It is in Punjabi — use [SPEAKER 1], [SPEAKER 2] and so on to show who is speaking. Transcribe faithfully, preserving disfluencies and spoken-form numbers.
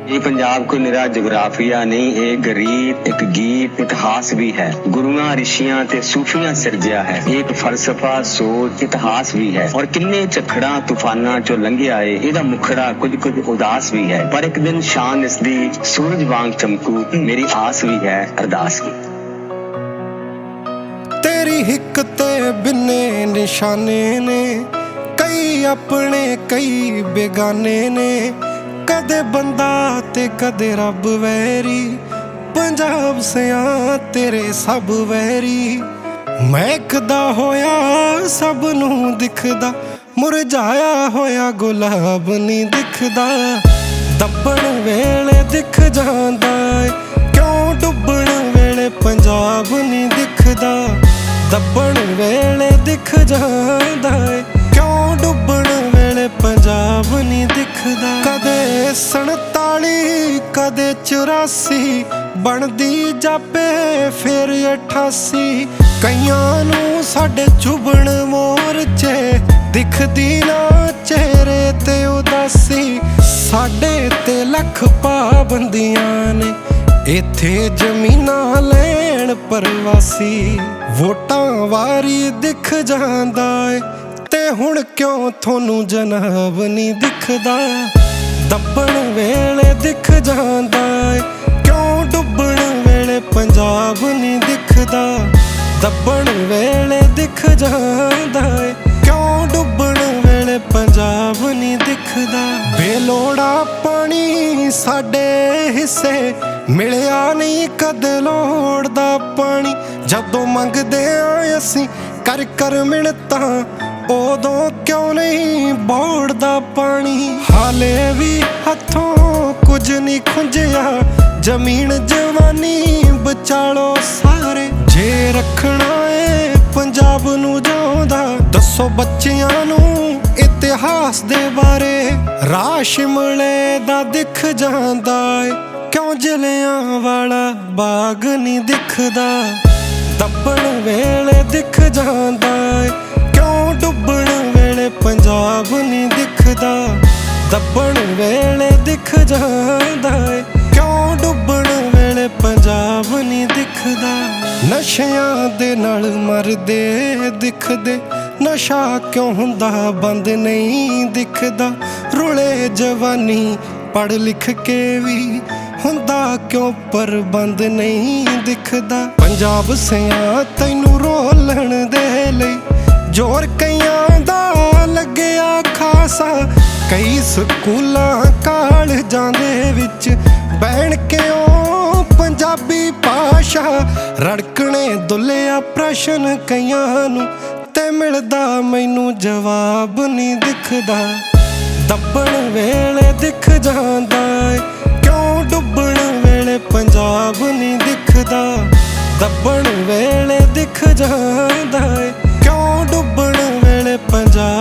[SPEAKER 1] ਇਹ ਪੰਜਾਬ ਕੋਈ ਨਿਰਾ ਜਗਰਾਫੀਆ ਨਹੀਂ, ਇਹ ਗਰੀਬ ਇੱਕ ਗੀਤ ਇਤਿਹਾਸ ਵੀ ਹੈ। ਗੁਰੂਆਂ ਰਿਸ਼ੀਆਂ ਤੇ ਸੂਫੀਆਂ ਸਿਰਜਿਆ ਹੈ। ਇਹ ਇੱਕ ਫਲਸਫਾ ਸੋਚ ਇਤਿਹਾਸ ਵੀ ਹੈ। ਔਰ ਕਿੰਨੇ ਝੱਖੜਾਂ ਤੂਫਾਨਾਂ ਚੋਂ ਲੰਘਿਆ ਏ ਇਹਦਾ ਮੁਖੜਾ ਕੁਝ ਕੁਝ ਉਦਾਸ ਵੀ ਹੈ। ਪਰ ਇੱਕ ਦਿਨ ਸ਼ਾਨ ਇਸਦੀ ਸੂਰਜ ਵਾਂਗ ਚਮਕੂ, ਮੇਰੀ ਆਸ ਵੀ ਹੈ ਅਰਦਾਸ ਵੀ।
[SPEAKER 2] ਤੇਰੀ ਹਿੱਕ ਤੇ ਬਿੰਨੇ ਨਿਸ਼ਾਨੇ ਨੇ, ਕਈ ਆਪਣੇ ਕਈ ਬੇਗਾਨੇ ਨੇ। ਕਦੇ ਬੰਦਾ ਤੇ ਕਦੇ ਰੱਬ ਵੈਰੀ, ਪੰਜਾਬ ਸਿਆਂ ਤੇਰੇ ਸਭ ਵੈਰੀ। ਮਹਿਕਦਾ ਹੋਇਆ ਸਭ ਨੂੰ ਦਿਖਦਾ, ਮੁਰਝਾਇਆ ਹੋਇਆ ਗੁਲਾਬ ਨਹੀਂ ਦਿਖਦਾ। ਦੱਬਣ ਵੇਲੇ ਦਿਖ ਜਾਂਦਾ ਏ, ਕਿਉਂ ਡੁੱਬਣ ਵੇਲੇ ਪੰਜਾਬ ਨਹੀਂ ਦਿਖਦਾ। ਦੱਬਣ ਵੇਲੇ ਦਿਖ ਜਾਂਦਾ ਏ, ਕਿਉਂ ਡੁੱਬਣ ਵੇਲੇ ਪੰਜਾਬ ਨਹੀਂ ਦਿਖਦਾ। ਕਦੇ ਸੰਤਾਲੀ ਕਦੇ ਚੁਰਾਸੀ, ਬਣਦੀ ਜਾਪੇ ਫਿਰ ਅਠਾਸੀ। ਕਈਆਂ ਨੂੰ ਸਾਡੇ ਚੁਭਣ ਮੋਰਚੇ, ਦਿਖਦੀ ਨਾ ਚਿਹਰੇ ਤੇ ਉਦਾਸੀ। ਸਾਡੇ ਤੇ ਲੱਖ ਪਾਬੰਦੀਆਂ ਨੇ, ਇੱਥੇ ਜ਼ਮੀਨਾਂ ਲੈਣ ਪ੍ਰਵਾਸੀ। ਵੋਟਾਂ ਵਾਰੀ ਦਿਖ ਜਾਂਦਾ ਏ, ਤੇ ਹੁਣ ਕਿਉਂ ਤੁਹਾਨੂੰ ਜਨਾਬ ਨਹੀਂ ਦਿਖਦਾ। ਦੱਬਣ ਵੇਲੇ ਦਿਖ ਜਾਂਦਾ ਏ, ਕਿਉਂ ਡੁੱਬਣ ਵੇਲੇ ਪੰਜਾਬ ਨਹੀਂ ਦਿਖਦਾ। ਦੱਬਣ ਵੇਲੇ ਦਿਖ ਜਾਂਦਾ ਏ, ਕਿਉਂ ਡੁੱਬਣ ਵੇਲੇ ਪੰਜਾਬ ਨਹੀਂ ਦਿਖਦਾ। ਬੇਲੋੜਾ ਪਾਣੀ ਸਾਡੇ ਹਿੱਸੇ ਮਿਲਿਆ ਨਹੀਂ ਕਦੇ ਲੋੜ ਦਾ ਪਾਣੀ। ਜਦੋਂ ਮੰਗਦੇ ਆ ਅਸੀਂ ਕਰ ਕਰ ਮਿੰਨਤਾਂ, ਉਦੋਂ ਕਿਉਂ ਨਹੀਂ ਬੋੜਦਾ ਪਾਣੀ। ਹਾਲੇ ਵੀ ਹੱਥੋਂ ਕੁਝ ਨਹੀਂ ਖੁੰਝਿਆ, ਜ਼ਮੀਨ ਜਵਾਨੀ ਬਚਾਲੋ ਸਾਰੇ। ਜੇ ਰੱਖਣਾ ਏ ਪੰਜਾਬ ਨੂੰ ਜਿਉਂਦਾ, ਦੱਸੋ ਬੱਚਿਆਂ ਨੂੰ ਇਤਿਹਾਸ ਦੇ ਬਾਰੇ। ਰਾਹ ਸ਼ਿਮਲੇ ਦਾ ਦਿਖ ਜਾਂਦਾ ਏ, ਕਿਉਂ ਜਲਿਆਂ ਵਾਲਾ ਬਾਗ ਨਹੀਂ ਦਿਖਦਾ। ਦੱਬਣ ਵੇਲੇ ਦਿਖ ਜਾਂਦਾ ਏ, ਕਿਉਂ ਡੁੱਬਣ ਵੇਲੇ ਪੰਜਾਬ ਨਹੀਂ ਦਿਖਦਾ। ਦੱਬਣ ਵੇਲੇ ਦਿਖ ਜਾਂਦਾ ਏ, ਕਿਉਂ ਡੁੱਬਣ ਵੇਲੇ ਪੰਜਾਬ ਨਹੀਂ ਦਿਖਦਾ। ਨਸ਼ਿਆਂ ਦੇ ਨਾਲ ਮਰਦੇ ਦਿਖਦੇ, ਨਸ਼ਾ ਕਿਉਂ ਹੁੰਦਾ ਬੰਦ ਨਹੀਂ ਦਿਖਦਾ। ਰੁਲੇ ਜਵਾਨੀ ਪੜ੍ਹ ਲਿਖ ਕੇ ਵੀ, ਹੁੰਦਾ ਕਿਉਂ ਪ੍ਰਬੰਧ ਨਹੀਂ ਦਿਖਦਾ। ਪੰਜਾਬ ਸਿਆਂ ਤੈਨੂੰ ਰੋਲਣ ਦੇ ਲਈ, ਜ਼ੋਰ ਕਈਆਂ ਦਾ ਲੱਗਿਆ ਖਾਸਾ। ਕਈ ਸਕੂਲਾਂ ਕਾਲਜਾਂ ਦੇ ਵਿੱਚ ਬਹਿਣ ਕਿਉਂ ਪੰਜਾਬੀ ਭਾਸ਼ਾ। ਰੜਕਣੇ ਦੁੱਲਿਆ ਪ੍ਰਸ਼ਨ ਕਈਆਂ ਨੂੰ, ਤੇ ਮਿਲਦਾ ਮੈਨੂੰ ਜਵਾਬ ਨਹੀਂ ਦਿਖਦਾ। ਦੱਬਣ ਵੇਲੇ ਦਿਖ ਜਾਂਦਾ ਏ, ਕਿਉਂ ਡੁੱਬਣ ਵੇਲੇ ਪੰਜਾਬ ਨਹੀਂ ਦਿਖਦਾ। ਦੱਬਣ ਵੇਲੇ ਦਿਖ ਜਾਂਦਾ ਏ, ਕਿਉਂ ਡੁੱਬਣ ਵੇਲੇ ਪੰਜਾਬ